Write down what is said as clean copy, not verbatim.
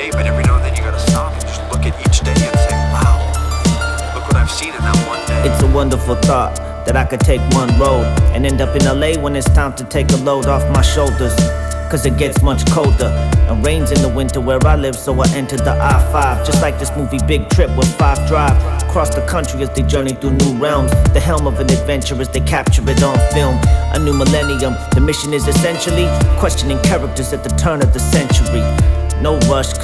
day, but every now and then you gotta stop and just look at each day and say, wow, look what I've seen in that one day. It's a wonderful thought that I could take one road and end up in LA when it's time to take a load off my shoulders. Cause it gets much colder and rains in the winter where I live, so I enter the I-5. Just like this movie Big Trip with 5 Drive. Across the country as they journey through new realms. The helm of an adventure as they capture it on film. A new millennium, the mission is essentially questioning characters at the turn of the century. No rush.